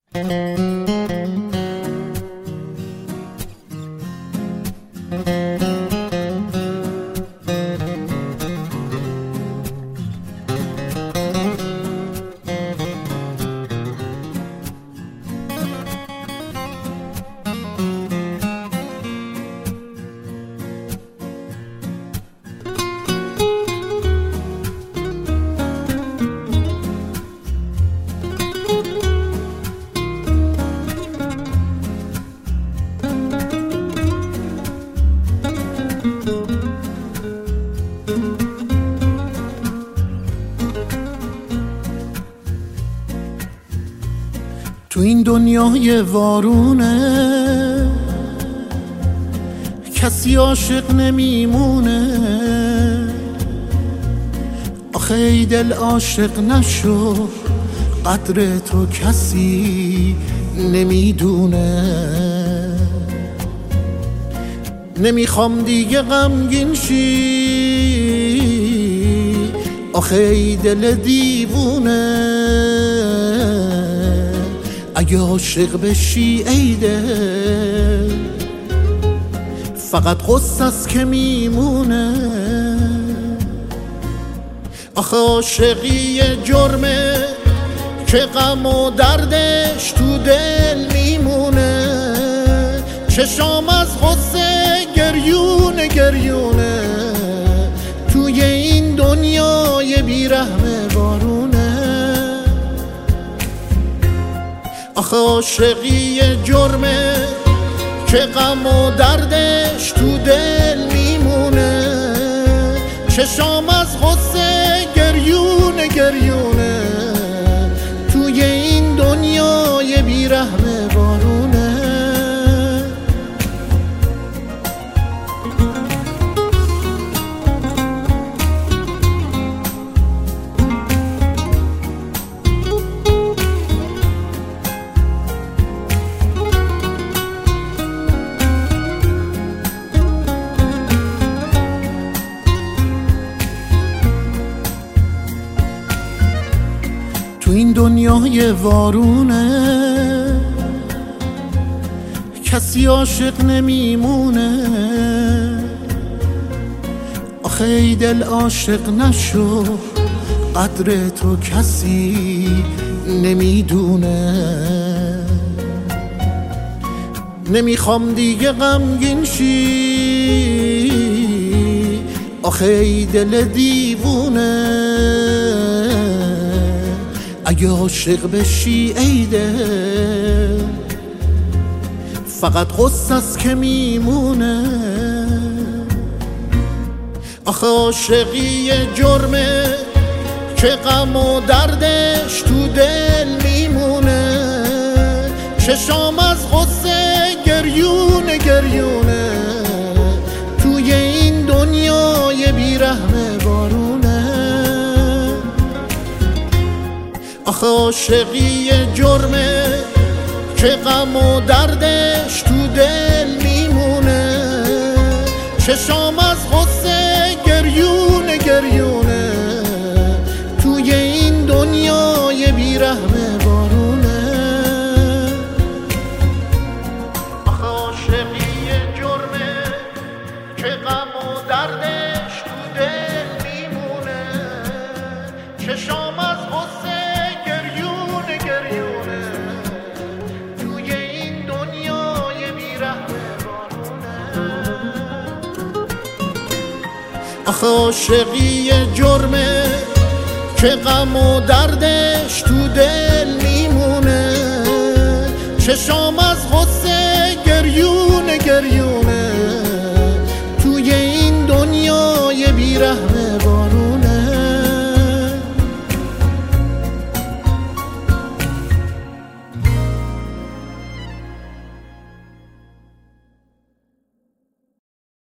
تو این دنیای وارونه کسی عاشق نمیمونه، آخه ای دل عاشق نشو، قدر تو کسی نمیدونه. نمیخوام دیگه غمگین شی، آخه ای دل دیوونه، اگه عاشق بشی ای دل فقط غصه است که میمونه. آخه عاشقی جرمه که غم و دردش تو دل میمونه، چشام از غصه گریونه گریونه، توی این دنیای بیرحم بارونه. آخه عاشقی جرمه که غم و دردش تو دل میمونه، چشام از غصه گریونه گریونه، توی این دنیای بیرحم بارونه. تو این دنیای وارونه کسی عاشق نمیمونه، آخه ای دل عاشق نشو، قدر تو کسی نمیدونه. نمیخوام دیگه غمگین شی، آخه ای دل دیوونه، اگه عاشق بشی ای دل فقط غصه است که میمونه. آخه عاشقی جرمه که غم و دردش تو دل میمونه، چشام از غصه گریونه گریونه، توی این دنیای بیرحم بارونه. آخه عاشقی جرمه که غم و دردش تو دل میمونه، چشام از غصه گریونه گریونه، توی این دنیای بیرحم بارونه. آخه عاشقی جرمه که غم و دردش تو دل میمونه، چشام از غصه گریونه گریونه، توی این دنیای بیرحم بارونه. آخه عاشقی جرمه که غم و دردش تو دل میمونه، چشام